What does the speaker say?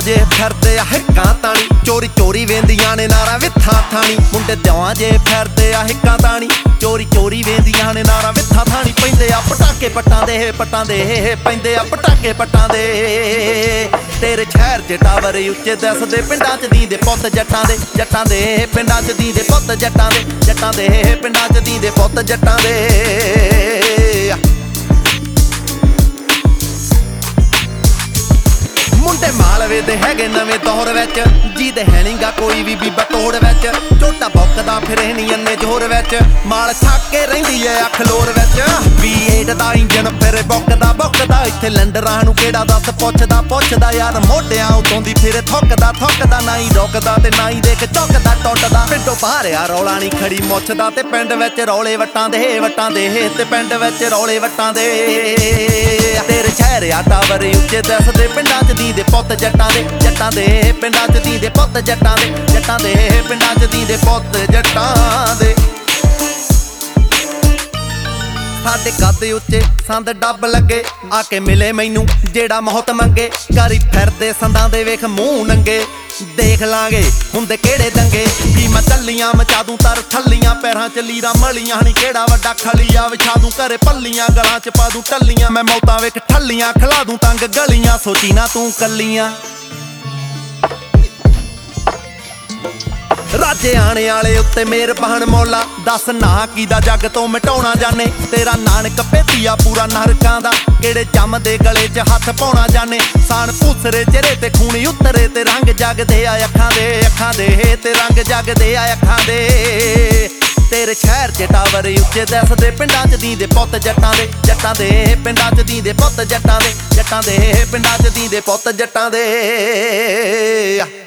ਦਿਵਾਂ ਜੇ ਫਿਰਦੇ ਆ ਹਿੱਕਾਂ ਤਾਣੀ ਚੋਰੀ ਚੋਰੀ ਵੇਂਦੀਆਂ ਨੇ ਨਾਰਾ ਵਿਥਾਂ ਥਾਣੀ ਮੁੰਡੇ ਦਿਵਾਂ ਜੇ ਫਿਰਦੇ ਆ ਹਿੱਕਾਂ ਤਾਣੀ ਚੋਰੀ ਚੋਰੀ ਵੇਂਦੀਆਂ ਨੇ ਨਾਰਾ ਵਿਥਾਂ ਥਾਣੀ ਪੈਂਦੇ ਆ ਪਟਾਕੇ ਪੱਟਾਂ ਦੇ ਪੈਂਦੇ ਆ ਪਟਾਕੇ ਪੱਟਾਂ ਦੇ ਤੇਰੇ ਸ਼ਹਿਰ 'ਚ ਟਾਵਰ ਉੱਚੇ ਦੱਸਦੇ ਪਿੰਡਾਂ 'ਚ ਦੀਂਦੇ ਪੁੱਤ ਜੱਟਾਂ ਦੇ ਪਿੰਡਾਂ 'ਚ ਦੀਂਦੇ ਪੁੱਤ ਜੱਟਾਂ ਦੇ ਪਿੰਡਾਂ 'ਚ ਦੀਂਦੇ ਪੁੱਤ ਜੱਟਾਂ ਦੇ ਮੁੰਡੇ ਮਾਲਵੇ ਦੇ ਹੈਗੇ ਨਵੇਂ ਦੌਰ ਵਿੱਚ ਜਿਹਦੇ ਹੈ ਨੀਗਾ ਕੋਈ ਵੀ ਬੀਬਾ ਤੋੜ ਵਿੱਚ ਝੋਟਾ ਬੁੱਕਦਾ ਫਿਰੇ ਨੀ ਅੰਨੇ ਜ਼ੋਰ ਵਿੱਚ ਮਾਲ ਛੱਕ ਕੇ ਰਹਿੰਦੀ ਐ ਅੱਖ ਲੋਰ ਵਿੱਚ V8 ਦਾ ਇੰਜਨ ਫਿਰ ਬੁੱਕਦਾ ਇੱਥੇ ਲੰਡਰਾਂ ਨੂੰ ਕਿਹੜਾ ਦੱਸ ਪੁੱਛਦਾ ਯਾਰ ਮੋਢਿਆਂ ਉਤੋਂ ਦੀ ਫਿਰ ਥੁੱਕਦਾ ਨਾ ਹੀ ਰੁਕਦਾ ਤੇ ਨਾ ਹੀ ਦੇਖ ਝੁਕਦਾ ਟੁੱਟਦਾ ਪਿੰਡੋਂ ਬਾਹਰ ਆ ਰੌਲਾ ਨੀ ਖੜੀ ਮੁੱਛਦਾ ਤੇ ਪਿੰਡ ਵਿੱਚ ਰੌਲੇ ਵੱਟਾਂ ਦੇ ਤੇ ਪਿੰਡ ਵਿੱਚ ਰੌਲੇ ਵੱਟਾਂ ਦੇ ਤੇਰੇ ਸ਼ਹਿਰ ਆ ਟਾਵਰ ਉੱਚੇ ਦੱਸਦੇ ਪਿੰਡਾਂ 'ਚ ਦੀਂਦੇ ਪੁੱਤ ਜੱਟਾਂ ਦੇ ਪਿੰਡਾਂ 'ਚ ਦੀਂਦੇ ਪੁੱਤ ਜੱਟਾਂ ਦੇ ਪਿੰਡਾਂ 'ਚ ਦੀਂਦੇ ਪੁੱਤ ਜੱਟਾਂ ਦੇ ਸਾਡੇ ਕੱਦ ਉੱਚੇ ਸੰਦ ਡੱਬ ਲੱਗੇ ਆ ਕੇ ਮਿਲੇ ਮੈਨੂੰ ਜਿਹੜਾ ਮੌਤ ਮੰਗੇ ਕਰੀ ਫਿਰਦੇ ਸੰਦਾਂ ਦੇ ਵੇਖ ਮੂੰਹ ਨੰਗੇ ਦੇਖ ਲਾਂਗੇ ਹੁੰਦੇ ਕਿਹੜੇ ਦੰਗੇ ਕੀ ਮੈਂ ਚੱਲੀਆਂ ਮਚਾ ਦੂੰ ਤਰ ਥੱਲੀਆਂ ਪੈਰਾਂ 'ਚ ਲੀਰਾਂ ਮਲੀਆਂ ਨੀ ਕਿਹੜਾ ਵੱਡਾ ਖਲੀਆ ਵਿਛਾ ਦੂੰ ਘਰੇ ਪੱਲੀਆਂ ਗਲਾਂ 'ਚ ਪਾ ਦੂੰ ਟੱਲੀਆਂ ਮੈਂ ਮੌਤਾਂ ਵੇਖ ਠੱਲੀਆਂ ਖਿਲਾ ਦੂੰ ਤੰਗ ਗਲੀਆਂ ਸੋਚੀ ਨਾ ਤੂੰ ਕੱਲੀਆਂ ਰਾਜੇ ਆਣੇ ਵਾਲੇ ਉੱਤੇ ਮਿਹਰਬਾਨ ਮੌਲਾ ਦੱਸ ਨਾ ਕੀਦਾ ਜੱਗ ਤੋਂ ਮਿਟਾਉਣਾ ਜਾਣੇ ਤੇਰਾ ਨਾਨਕ ਭੇਤੀਆ ਪੂਰਾ ਨਰਕਾਂ ਦਾ ਕਿਹੜੇ ਜੰਮਦੇ ਗਲੇ 'ਚ ਹੱਥ ਪਾਉਣਾ ਜਾਣੇ ਸਾਨ ਭੂਸਰੇ ਚਿਹਰੇ ਤੇ ਖੂਨੀ ਉਤਰੇ ਤੇ ਰੰਗ ਜਗਦੇ ਆ ਅੱਖਾਂ ਦੇ ਤੇ ਰੰਗ ਜਗਦੇ ਆ ਅੱਖਾਂ ਦੇ ਤੇਰੇ ਸ਼ਹਿਰ 'ਚ ਟਾਵਰ ਉੱਚੇ ਦੱਸਦੇ ਪਿੰਡਾਂ 'ਚ ਦੀਂਦੇ ਪੁੱਤ ਜੱਟਾਂ ਦੇ ਪਿੰਡਾਂ 'ਚ ਦੀਂਦੇ ਪੁੱਤ ਜੱਟਾਂ ਦੇ ਪਿੰਡਾਂ 'ਚ ਦੀਂਦੇ ਪੁੱਤ ਜੱਟਾਂ ਦੇ